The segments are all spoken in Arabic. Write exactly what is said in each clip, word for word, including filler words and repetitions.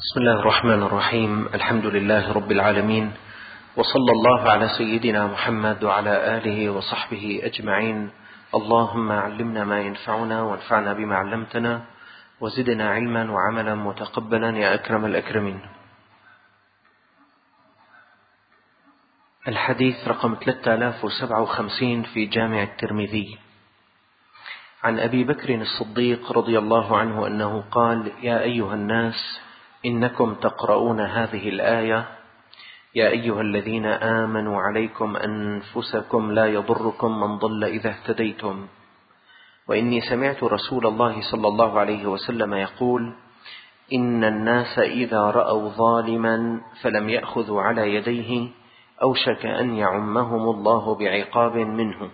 بسم الله الرحمن الرحيم. الحمد لله رب العالمين، وصلى الله على سيدنا محمد وعلى آله وصحبه أجمعين. اللهم علمنا ما ينفعنا وانفعنا بما علمتنا وزدنا علما وعملا متقبلا يا أكرم الأكرمين. الحديث رقم ثلاثة آلاف وسبعة وخمسين في جامع الترمذي عن أبي بكر الصديق رضي الله عنه أنه قال: يا أيها الناس، إنكم تقرؤون هذه الآية: يا أيها الذين آمنوا عليكم أنفسكم لا يضركم من ضل إذا اهتديتم. وإني سمعت رسول الله صلى الله عليه وسلم يقول: إن الناس إذا رأوا ظالما فلم يأخذوا على يديه أوشك أن يعمهم الله بعقاب منه.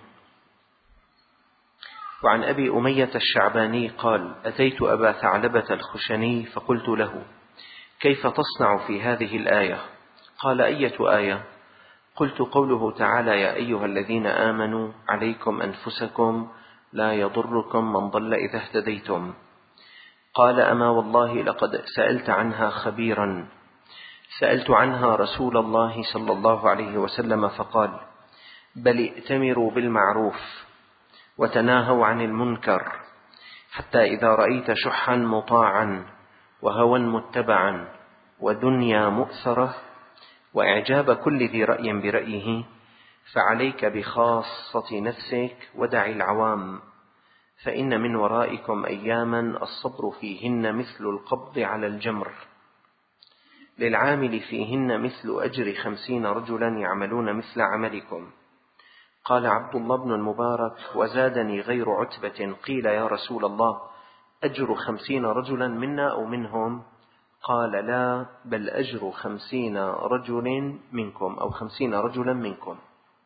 وعن أبي أمية الشعباني قال: أتيت أبا ثعلبة الخشني فقلت له: كيف تصنع في هذه الآية؟ قال: أية آية؟ قلت: قوله تعالى: يا أيها الذين آمنوا عليكم أنفسكم لا يضركم من ضل إذا اهتديتم. قال: أما والله لقد سألت عنها خبيرا. سألت عنها رسول الله صلى الله عليه وسلم فقال: بل ائتمروا بالمعروف وتناهوا عن المنكر، حتى إذا رأيت شحا مطاعا وهوى متبعا ودنيا مؤثرة وإعجاب كل ذي رأي برأيه، فعليك بخاصة نفسك ودع العوام، فإن من ورائكم أياما الصبر فيهن مثل القبض على الجمر، للعامل فيهن مثل أجر خمسين رجلا يعملون مثل عملكم. قال عبد الله بن المبارك: وزادني غير عتبة قيل: يا رسول الله، أجر خمسين رجلا منا أو منهم؟ قال: لا، بل أجر خمسين رجل منكم أو خمسين رجلا منكم.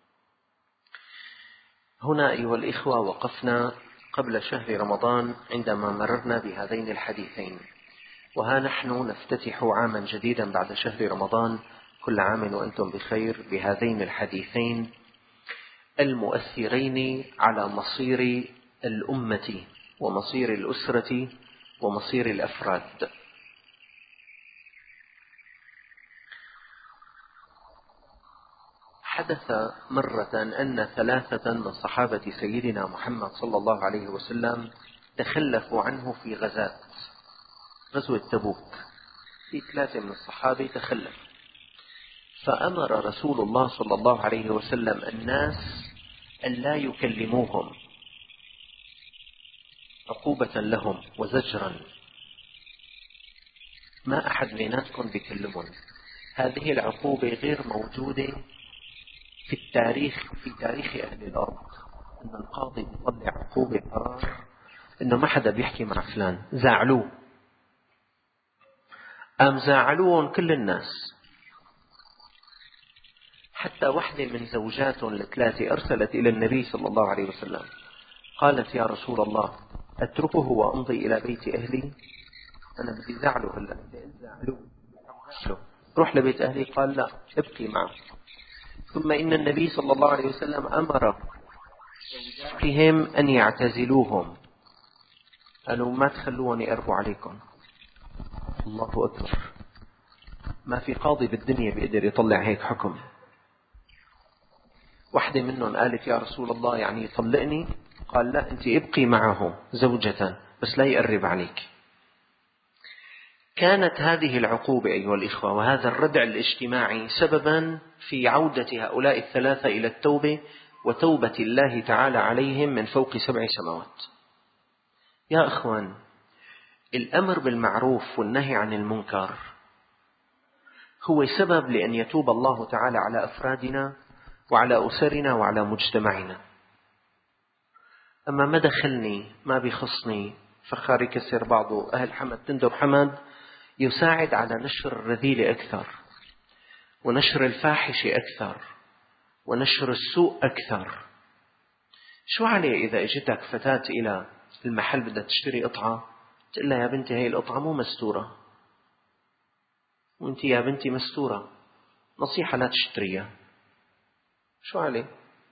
هنا أيها الإخوة وقفنا قبل شهر رمضان عندما مررنا بهذين الحديثين، وها نحن نفتتح عاما جديدا بعد شهر رمضان. كل عام وأنتم بخير بهذين الحديثين المؤثرين على مصير الأمة ومصير الأسرة ومصير الأفراد. حدث مرة أن ثلاثة من صحابة سيدنا محمد صلى الله عليه وسلم تخلفوا عنه في غزاة غزوة تبوك. في ثلاثة من الصحابة تخلف، فأمر رسول الله صلى الله عليه وسلم الناس أن لا يكلموهم عقوبة لهم وزجرا. ما أحد بيناتكم بيكلمون. هذه العقوبة غير موجودة في التاريخ في تاريخ أهل الأرض، أن القاضي بيطلع عقوبة قرار إنه ما حدا بيحكي مع فلان. زعلوه، أم زعلوهم كل الناس. حتى واحدة من زوجات الثلاثة أرسلت إلى النبي صلى الله عليه وسلم قالت: يا رسول الله، أتركه وأمضي إلى بيت أهلي؟ أنا بدي زعله هلا. زعلوه، روح لبيت أهلي. قال: لا، ابقي معه. ثم إن النبي صلى الله عليه وسلم أمر زوجاتهم أن يعتزلوهم، قالوا: ما تخلوني يقربوا عليكم. الله أكبر، ما في قاضي بالدنيا بيقدر يطلع هيك حكم. واحدة منهم قالت: يا رسول الله، يعني يطلقني؟ قال: لا، أنت ابقي معه زوجة، بس لا يقرب عليك. كانت هذه العقوبة أيها الإخوة وهذا الردع الاجتماعي سببا في عودة هؤلاء الثلاثة إلى التوبة وتوبة الله تعالى عليهم من فوق سبع سماوات. يا أخوان، الأمر بالمعروف والنهي عن المنكر هو سبب لأن يتوب الله تعالى على أفرادنا وعلى أسرنا وعلى مجتمعنا. أما ما دخلني، ما بيخصني، فخار يكسر بعضه، أهل حمد تندر حمد، يساعد على نشر الرذيلة أكثر ونشر الفاحشة أكثر ونشر السوء أكثر. شو عليه إذا اجتك فتاة إلى المحل بدها تشتري قطعة، تقول لها: يا بنتي، هاي القطعة مو مستورة، وانت يا بنتي مستورة، نصيحة لا تشتريها. شو عليه؟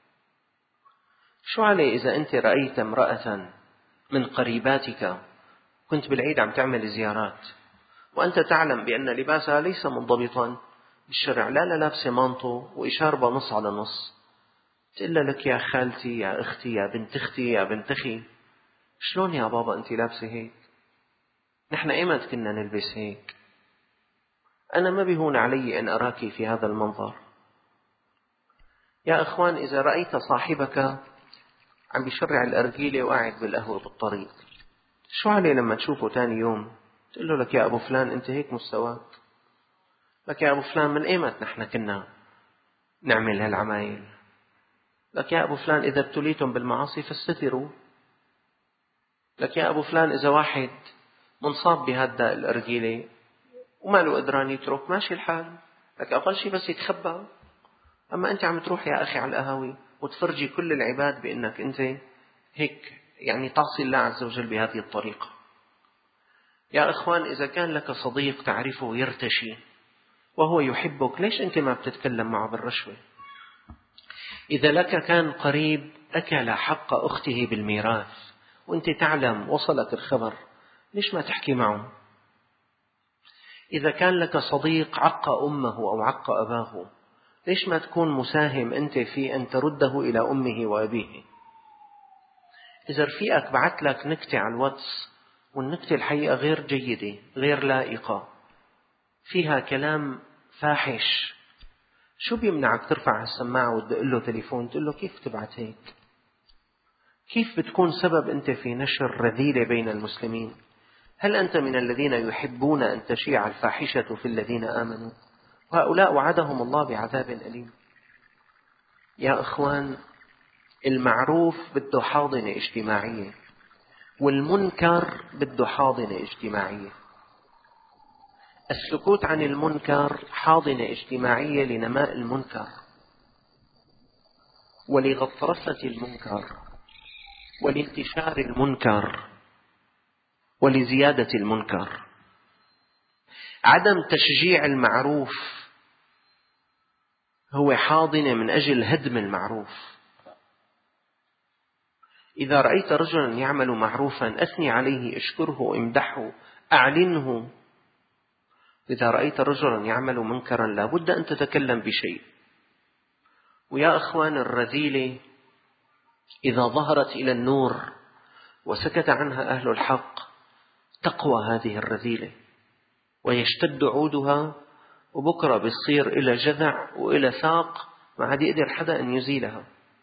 شو عليه إذا أنت رأيت امرأة من قريباتك، كنت بالعيد عم تعمل زيارات، وأنت تعلم بأن لباسها ليس منضبطا بالشرع، لا لا لابسة مانطو وإشاربة نص على نص، تقول لك يا خالتي يا أختي يا بنت أختي يا بنت أخي، شلون يا بابا أنت لابسة هيك؟ نحن إيمت كنا نلبس هيك؟ أنا ما بيهون علي أن أراك في هذا المنظر. يا أخوان، إذا رأيت صاحبك عم بيشرع الأرجيلة وقاعد بالقهوة بالطريق، شو عليه لما تشوفه تاني يوم تقول له لك يا أبو فلان أنت هيك مستواك؟ لك يا أبو فلان من إيمت نحن كنا نعمل هالعمايل؟ لك يا أبو فلان إذا ابتليتم بالمعاصي فاستتروا. لك يا أبو فلان إذا واحد منصاب بهذا الأرجيلة وما له قدران يترك ماشي الحال، لك أقل شيء بس يتخبى. أما أنت عم تروح يا أخي على القهاوي وتفرجي كل العباد بأنك أنت هيك يعني تعصي الله عز وجل بهذه الطريقة. يا أخوان، إذا كان لك صديق تعرفه يرتشي وهو يحبك، ليش أنت ما بتتكلم معه بالرشوة؟ إذا لك كان قريب أكل حق أخته بالميراث وأنت تعلم وصلك الخبر، ليش ما تحكي معه؟ إذا كان لك صديق عق أمه أو عق أباه، ليش ما تكون مساهم أنت في أن ترده إلى أمه وأبيه؟ إذا رفيقك بعت لك نكتة على الواتس والنكتة الحقيقة غير جيدة غير لائقة فيها كلام فاحش، شو بيمنعك ترفع السماعة وتدق له تليفون تقول له كيف تبعت هيك؟ كيف بتكون سبب أنت في نشر رذيلة بين المسلمين؟ هل أنت من الذين يحبون أن تشيع الفاحشة في الذين آمنوا؟ وهؤلاء وعدهم الله بعذاب أليم. يا أخوان، المعروف بده حاضنة اجتماعية والمنكر بده حاضنة اجتماعية. السكوت عن المنكر حاضنة اجتماعية لنماء المنكر ولغطرسة المنكر ولانتشار المنكر ولزيادة المنكر. عدم تشجيع المعروف هو حاضنة من أجل هدم المعروف. إذا رأيت رجلا يعمل معروفا أثني عليه، اشكره، امدحه، أعلنه. إذا رأيت رجلا يعمل منكرا لا بد أن تتكلم بشيء. ويا أخوان، الرذيلة إذا ظهرت إلى النور وسكت عنها أهل الحق تقوى هذه الرذيلة ويشتد عودها، وبكرة بيصير إلى جذع وإلى ساق ما عاد يقدر حدا أن يزيلها.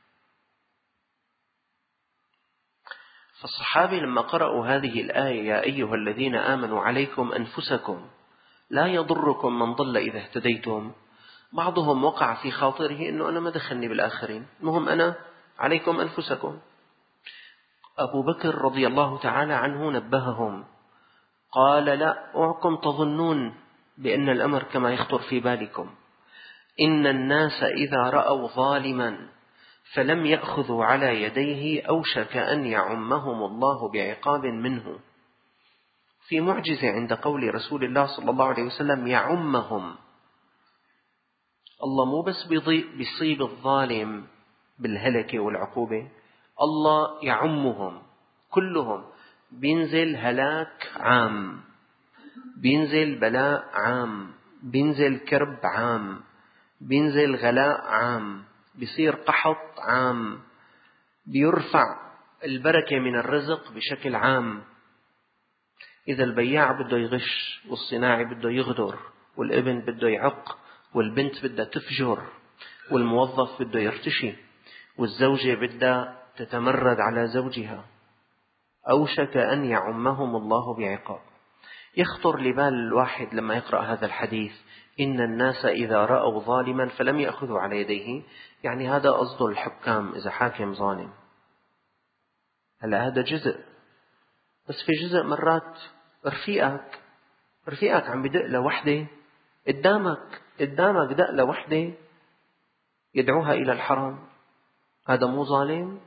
فالصحابة لما قرأوا هذه الآية يا أيها الذين آمنوا عليكم أنفسكم لا يضركم من ضل إذا اهتديتم، بعضهم وقع في خاطره أنه أنا ما دخلني بالآخرين، المهم أنا عليكم أنفسكم. أبو بكر رضي الله تعالى عنه نبههم قال لا أوعكم تظنون بأن الأمر كما يخطر في بالكم، إن الناس إذا رأوا ظالما فلم يأخذوا على يديه أوشك أن يعمهم الله بعقاب منه. في معجزة عند قول رسول الله صلى الله عليه وسلم يعمهم، الله مو بس بيصيب الظالم بالهلكة والعقوبة، الله يعمهم كلهم، بينزل هلاك عام، بينزل بلاء عام، بينزل كرب عام، بينزل غلاء عام، بيصير قحط عام، بيرفع البركة من الرزق بشكل عام. إذا البياع بده يغش والصناعي بده يغدر والابن بده يعق والبنت بدها تفجر والموظف بده يرتشي والزوجة بدها تتمرد على زوجها، أوشك أن يعمهم الله بعقاب. يخطر لبال الواحد لما يقرأ هذا الحديث إن الناس إذا رأوا ظالما فلم يأخذوا على يديه، يعني هذا قصد الحكام إذا حاكم ظالم. هلا هذا جزء، بس في جزء مرات رفيقك رفيقك عم بدق لوحده قدامك قدامك دق لوحده يدعوها إلى الحرام، هذا مو ظالم؟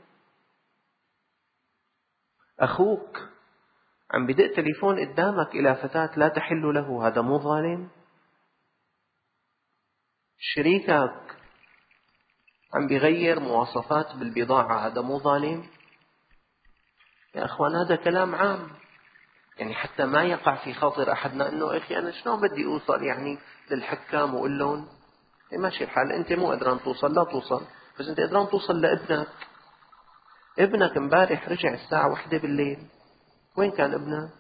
أخوك عم بدق تليفون قدامك إلى فتاة لا تحل له، هذا مو ظالم؟ شريكك عم بيغير مواصفات بالبضاعة، هذا مو ظالم؟ يا أخوان، هذا كلام عام، يعني حتى ما يقع في خاطر أحدنا أنه أخي أنا شلون بدي أوصل يعني للحكام وأقول لهم ماشي الحال، أنت مو قدران توصل لا توصل، بس أنت قدران توصل لابنك. ابنك امبارح رجع الساعة واحدة بالليل، وين كان ابنك؟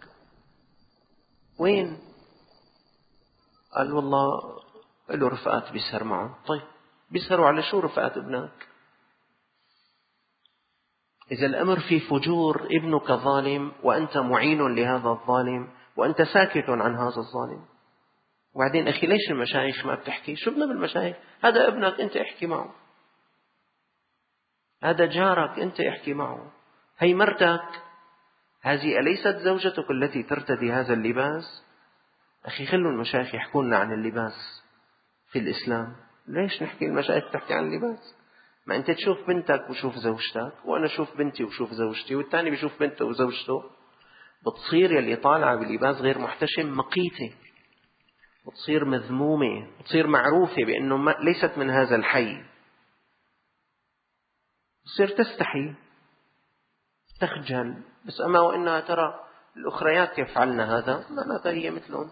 وين؟ قال والله له رفقات بيسهر معه. طيب بيسهروا على شو رفقات ابنك؟ إذا الأمر في فجور، ابنك ظالم وأنت معين لهذا الظالم وأنت ساكت عن هذا الظالم. وبعدين أخي ليش المشايخ ما بتحكي؟ شو بدنا بالمشايخ؟ هذا ابنك أنت احكي معه، هذا جارك أنت احكي معه، هي مرتك، هذه أليست زوجتك التي ترتدي هذا اللباس؟ أخي خلوا المشايخ يحكوا لنا عن اللباس في الإسلام. ليش نحكي المشايخ تحكي عن اللباس؟ ما أنت تشوف بنتك وشوف زوجتك، وأنا أشوف بنتي وشوف زوجتي، والثاني بيشوف بنته وزوجته. بتصير يلي طالعة بلباس غير محتشم مقيتة، بتصير مذمومة، بتصير معروفة بأنه ما ليست من هذا الحي، بتصير تستحي تخجل. بس أما وإنها ترى الأخريات يفعلن هذا معناتها هي مثلهم.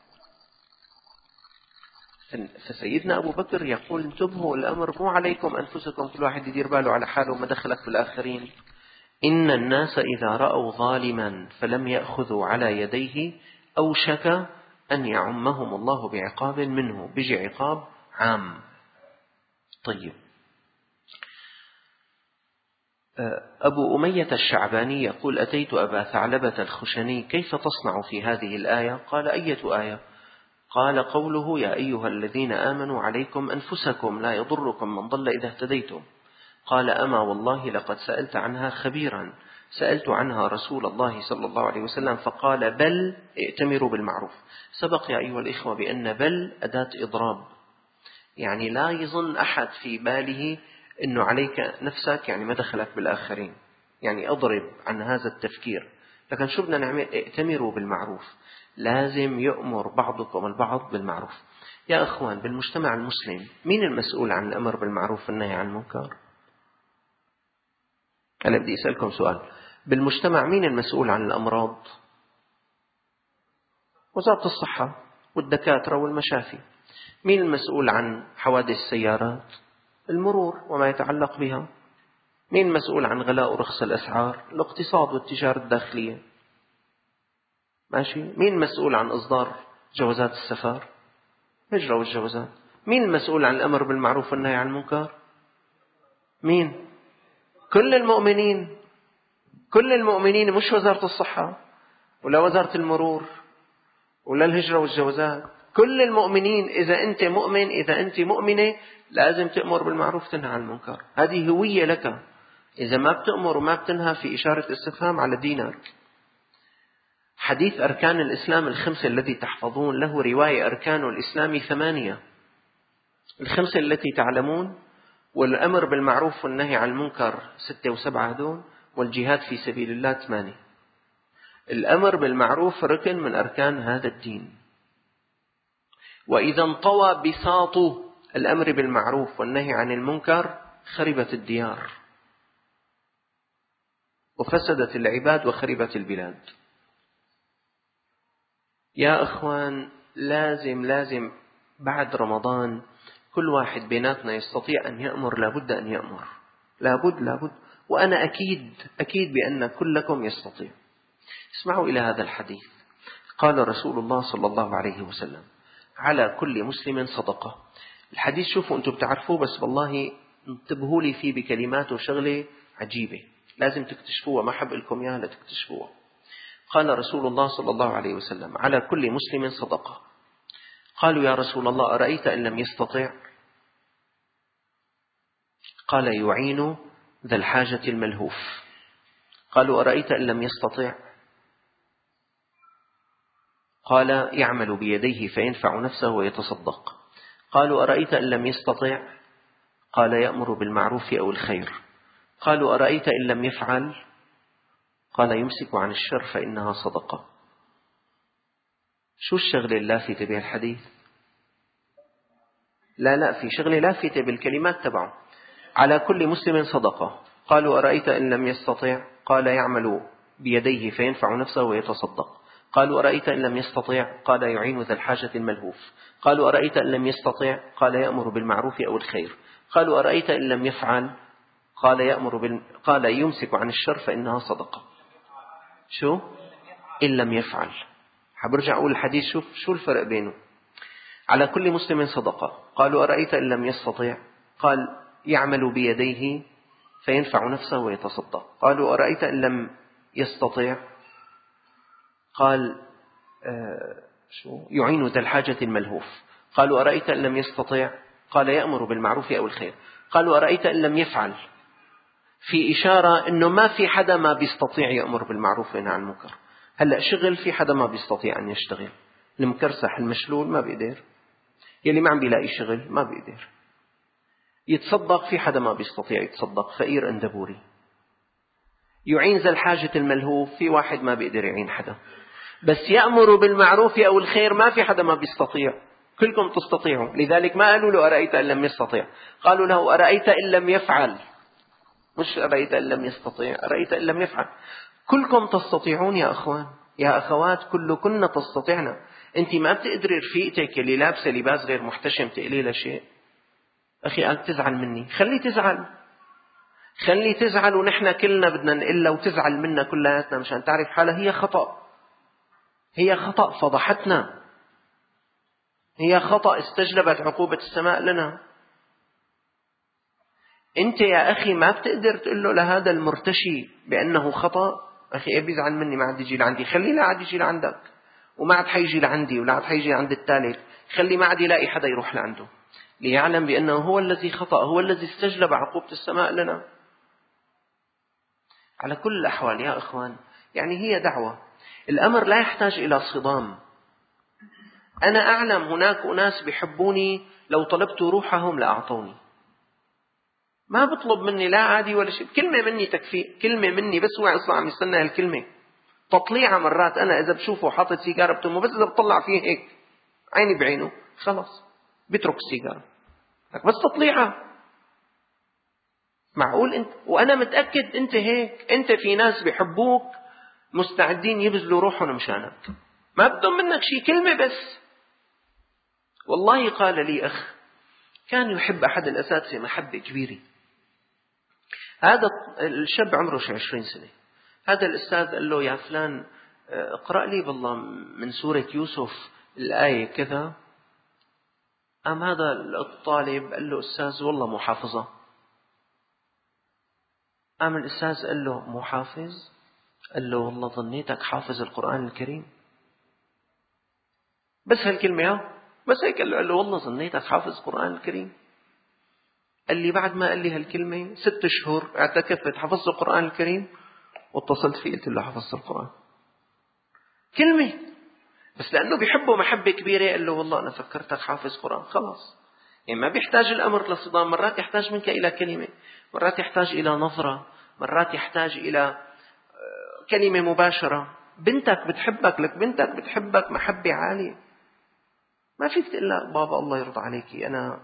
فسيدنا أبو بكر يقول انتبهوا، الأمر مو عليكم أنفسكم، كل واحد يدير باله على حاله وما دخلك بالآخرين. إن الناس إذا رأوا ظالما فلم يأخذوا على يديه أوشك أن يعمهم الله بعقاب منه، بيجي عقاب عام. طيب، أبو أمية الشعباني يقول أتيت أبا ثعلبة الخشني كيف تصنع في هذه الآية؟ قال أية آية؟ قال قوله يا أيها الذين آمنوا عليكم أنفسكم لا يضركم من ضل إذا اهتديتم. قال أما والله لقد سألت عنها خبيرا، سألت عنها رسول الله صلى الله عليه وسلم فقال بل ائتمروا بالمعروف. سبق يا أيها الإخوة بأن بل أداة إضراب، يعني لا يظن أحد في باله أنه عليك نفسك يعني ما دخلك بالآخرين، يعني أضرب عن هذا التفكير. لكن شو بدنا نعمل؟ ائتمروا بالمعروف، لازم يؤمر بعضكم البعض بالمعروف. يا أخوان، بالمجتمع المسلم مين المسؤول عن الأمر بالمعروف والنهي عن المنكر؟ أنا بدي أسألكم سؤال، بالمجتمع مين المسؤول عن الأمراض؟ وزارة الصحة والدكاترة والمشافي. مين المسؤول عن حوادث السيارات؟ المرور وما يتعلق بها. مين المسؤول عن غلاء ورخص الأسعار؟ الاقتصاد والتجارة الداخلية. ماشي. مين المسؤول عن إصدار جوازات السفر؟ هجرة والجوازات. مين المسؤول عن الأمر بالمعروف والنهي عن المنكر؟ مين؟ كل المؤمنين، كل المؤمنين، مش وزارة الصحة ولا وزارة المرور ولا الهجرة والجوازات. كل المؤمنين. إذا أنت مؤمن، إذا أنت مؤمنة، لازم تأمر بالمعروف تنهى عن المنكر. هذه هوية لك. إذا ما بتأمر وما بتنهى في إشارة استفهام على دينك. حديث أركان الإسلام الخمسة الذي تحفظون له رواية أركان الإسلام ثمانية، الخمسة التي تعلمون، والأمر بالمعروف والنهي عن المنكر ستة وسبعة دون، والجهاد في سبيل الله ثمانية. الأمر بالمعروف ركن من أركان هذا الدين. وإذا انطوى بساط الأمر بالمعروف والنهي عن المنكر خربت الديار وفسدت العباد وخربت البلاد. يا أخوان، لازم لازم بعد رمضان كل واحد بيناتنا يستطيع أن يأمر، لابد أن يأمر، لابد لابد. وأنا أكيد أكيد بأن كلكم يستطيع. اسمعوا إلى هذا الحديث. قال رسول الله صلى الله عليه وسلم على كل مسلم صدقة. الحديث شوفوا أنتم بتعرفوه، بس والله انتبهوا لي فيه بكلمات وشغلة عجيبة لازم تكتشفوها، ما حب لكم إياها لتكتشفوها. قال رسول الله صلى الله عليه وسلم على كل مسلم صدقة. قالوا يا رسول الله أرأيت إن لم يستطع؟ قال يعين ذا الحاجة الملهوف. قالوا أرأيت إن لم يستطع؟ قال يعمل بيديه فينفع نفسه ويتصدق. قالوا أرأيت إن لم يستطع؟ قال يأمر بالمعروف أو الخير. قالوا أرأيت إن لم يفعل؟ قال يمسك عن الشر فإنها صدقة. شو الشغلة اللافتة بهالحديث؟ لا لا في شغلة لافتة بالكلمات تبعه. على كل مسلم صدقة. قالوا أرأيت إن لم يستطع؟ قال يعمل بيديه فينفع نفسه ويتصدق. قالوا أرأيت إن لم يستطع؟ قال يعين ذا الحاجة الملهوف. قالوا أرأيت إن لم يستطع؟ قال يأمر بالمعروف أو الخير. قالوا أرأيت إن لم يفعل؟ قال يأمر بال... قال يمسك عن الشر فإنها صدقة. شو؟ إن لم يفعل. حبرجع أقول الحديث. شوف شو الفرق بينه. على كل مسلم صدقة. قالوا أرأيت إن لم يستطع؟ قال يعمل بيديه فينفع نفسه ويتصدق. قالوا أرأيت إن لم يستطع؟ قال آه شو يعين ذا الحاجة الملهوف. قالوا أرأيت إن لم يستطع؟ قال يأمر بالمعروف أو الخير. قالوا أرأيت إن لم يفعل؟ في إشارة إنه ما في حدا ما بيستطيع يأمر بالمعروف وينهى عن المنكر. هلأ شغل في حدا ما بيستطيع أن يشتغل. المكرسح المشلول ما بيقدر. يلي ما عم بيلاقي شغل ما بيقدر. يتصدق في حدا ما بيستطيع يتصدق، فقير اندبوري. يعين ذا الحاجة الملهوف، في واحد ما بيقدر يعين حدا. بس يأمر بالمعروف أو الخير ما في حدا ما بيستطيع، كلكم تستطيعوا. لذلك ما قالوا له أرأيت إن لم يستطيع، قالوا له أرأيت إن لم يفعل. مش أرأيت إن لم يستطيع، أرأيت إن لم يفعل. كلكم تستطيعون يا أخوان يا أخوات، كلكن تستطيعنا. أنت ما بتقدري رفيقتك اللي لابسة لباس غير محتشم تقلي لها شيء. أخي قال تزعل مني، خلي تزعل خلي تزعل ونحن كلنا بدنا نقلها وتزعل منا كلياتنا مشان تعرف حالها. هي خطأ هي خطأ فضحتنا، هي خطأ استجلبت عقوبة السماء لنا. أنت يا أخي ما بتقدر تقول له لهذا المرتشي بأنه خطأ. أخي إيه بيزعل مني ما عاد يجي لعندي، خليه لا عاد يجي لعندك، وما عاد حيجي لعندي ولا عاد حيجي عند الثالث. خلي ما عاد يلاقي حدا يروح لعنده ليعلم بأنه هو الذي خطأ، هو الذي استجلب عقوبة السماء لنا. على كل الأحوال يا أخوان، يعني هي دعوة. الأمر لا يحتاج إلى صدام. أنا أعلم هناك أناس بيحبوني لو طلبت روحهم لأعطوني. ما بطلب مني لا عادي ولا شيء، كلمة مني تكفي، كلمة مني بس. هو أصلا عم يستنى هالكلمة. تطليعة مرات أنا إذا بشوفه حاطط سيجارة بتمه، بس إذا بطلع فيه هيك عيني بعينه خلاص بيترك السيجارة. بس تطليعة. معقول أنت وأنا متأكد أنت هيك؟ أنت في ناس بيحبوك مستعدين يبذلوا روحهم مشانك، ما بدهم منك شيء، كلمة بس. والله قال لي أخ كان يحب أحد الأساتذة محبة كبيرة. هذا الشاب عمره شي عشرين سنة. هذا الأستاذ قال له يا فلان اقرأ لي بالله من سورة يوسف الآية كذا. قام هذا الطالب قال له أستاذ والله مو حافظة. قام الأستاذ قال له مو حافظ؟ قال له والله ظنيتك حافظ القرآن الكريم. بس هالكلمة بس هيك قال له, قال له والله ظنيتك حافظ القرآن الكريم. قال لي بعد ما قال لي هالكلمة ست شهور اعتكفت حفظت القرآن الكريم، واتصلت فيه قلت له حفظت القرآن. كلمة بس لأنه بيحبه محبة كبيرة قال له والله أنا فكرتك حافظ قرآن. خلاص يعني ما بيحتاج الأمر لصدام. مرات يحتاج منك إلى كلمة، مرات يحتاج إلى نظرة، مرات يحتاج إلى كلمة مباشرة. بنتك بتحبك، لك بنتك بتحبك محبة عالية، ما فيك تقول لها بابا الله يرضى عليكي أنا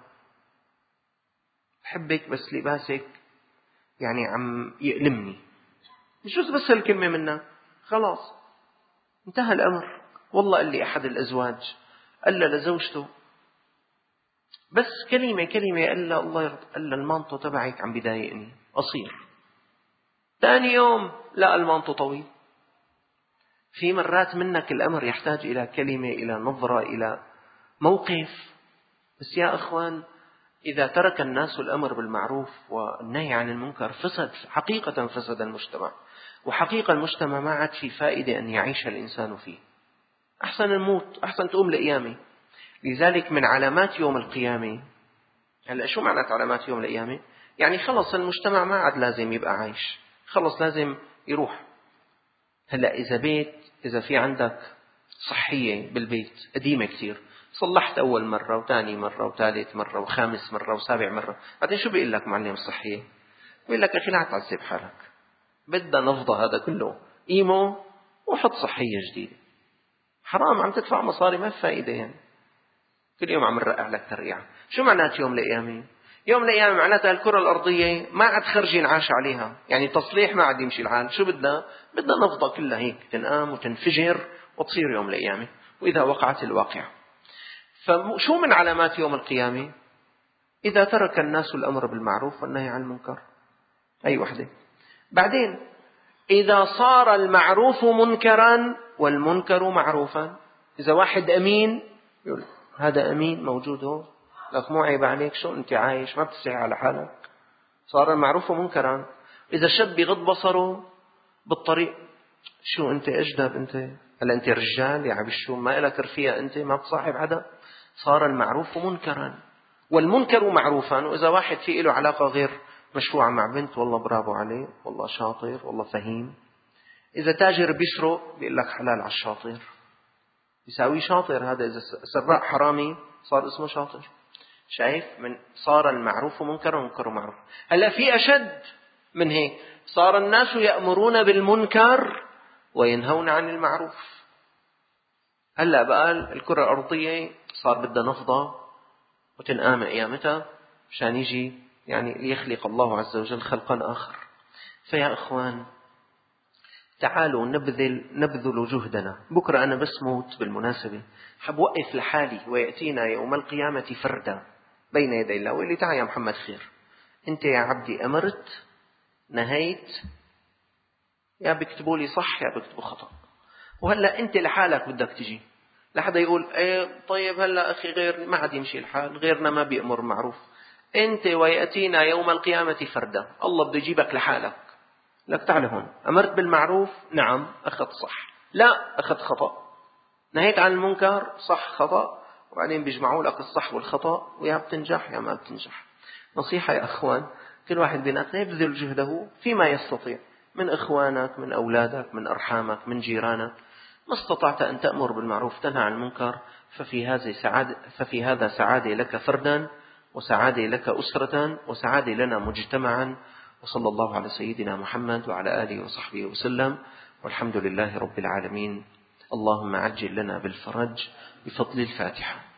بحبك بس لباسك يعني عم يألمني. مش بس هالكلمة منها خلاص انتهى الأمر. والله قال لي أحد الأزواج قال لزوجته بس كلمة كلمة قال له الله يرضى، قال له المانطو تبعك عم بيضايقني قصير. ثاني يوم لا المانطو طويل. في مرات منك الأمر يحتاج إلى كلمة، إلى نظرة، إلى موقف. بس يا أخوان إذا ترك الناس الأمر بالمعروف والنهي عن المنكر فسد، حقيقة فسد المجتمع. وحقيقة المجتمع ما عاد في فائدة أن يعيش الإنسان فيه. أحسن الموت، أحسن تقوم لقيامة. لذلك من علامات يوم القيامة، هلأ شو معنى علامات يوم القيامة؟ يعني خلص المجتمع ما عاد لازم يبقى عايش، خلص لازم يروح. هلأ إذا بيت، إذا في عندك صحية بالبيت قديمة كتير، صلحت أول مرة وثاني مرة وثالث مرة وخامس مرة وسابع مرة، بعدين شو بيقول لك معلم الصحية؟ بيقول لك أخي لا تعذب حالك، بدنا نفضى هذا كله إيمو وحط صحية جديدة. حرام عم تدفع مصاري ما في فائدة. يعني كل يوم عم نرقع لك ترقيعة. شو معنات يوم القيامة؟ يوم القيامة معناتها الكرة الأرضية ما عاد خرجي نعاش عليها، يعني تصليح ما عاد يمشي الحال. شو بدنا؟ بدنا نفضى كلها هيك تنقام وتنفجر وتصير يوم القيامة وإذا وقعت الواقعة. فشو من علامات يوم القيامة؟ إذا ترك الناس الأمر بالمعروف والنهي عن المنكر، أي وحدة. بعدين إذا صار المعروف منكرا والمنكر معروفا، إذا واحد أمين يقول هذا أمين موجود هو، لك مو عيب عليك، شو أنت عايش ما بتسعي على حالك، صار المعروف منكرا. إذا شاب يغض بصره بالطريق، شو أنت أجدب، أنت هلا أنت رجال يا عبي شو ما لك رفيق، أنت ما بتصاحب حدا، صار المعروف منكرا والمنكر معروفا. وإذا واحد في له علاقة غير مشروعة مع بنت، والله برافو عليه، والله شاطر، والله فهيم. إذا تاجر بيسرق بيقول لك حلال على الشاطر، يساوي شاطر هذا. إذا سراق حرامي صار اسمه شاطر. شايف؟ من صار المعروف منكر ومنكر معروف. هلا في أشد من هيك، صار الناس يأمرون بالمنكر وينهون عن المعروف. هلا بقى الكرة الأرضية صار بدها نفضة وتنقام قيامتها مشان يجي يعني ليخلق الله عز وجل خلقا آخر. فيا إخوان تعالوا نبذل نبذل جهدنا. بكرة أنا بس موت بالمناسبة حب وقف لحالي ويأتينا يوم القيامة فردا بين يدي الله ويقول لي تعال يا محمد خير، أنت يا عبدي أمرت نهيت، يا بكتبوا لي صح يا بكتبوا خطأ. وهلأ أنت لحالك بدك تجي لحدا يقول ايه طيب هلأ أخي غير ما عاد يمشي الحال، غيرنا ما بيأمر معروف. أنت ويأتينا يوم القيامة فردا، الله بده يجيبك لحالك، لك تعال هون، أمرت بالمعروف نعم أخذت صح، لا أخذت خطأ، نهيت عن المنكر صح خطأ، وبعدين بيجمعوا لك الصح والخطأ ويا بتنجح يا ما بتنجح. نصيحة يا أخوان، كل واحد بيناتنا يبذل جهده فيما يستطيع من إخوانك، من أولادك، من أرحامك، من جيرانك. ما استطعت أن تأمر بالمعروف تنهى عن المنكر ففي هذه سعادة، ففي هذا سعادة لك فردا، وسعادة لك أسرة، وسعادة لنا مجتمعا. وصلى الله على سيدنا محمد وعلى آله وصحبه وسلم، والحمد لله رب العالمين. اللهم عجل لنا بالفرج بفضل الفاتحة.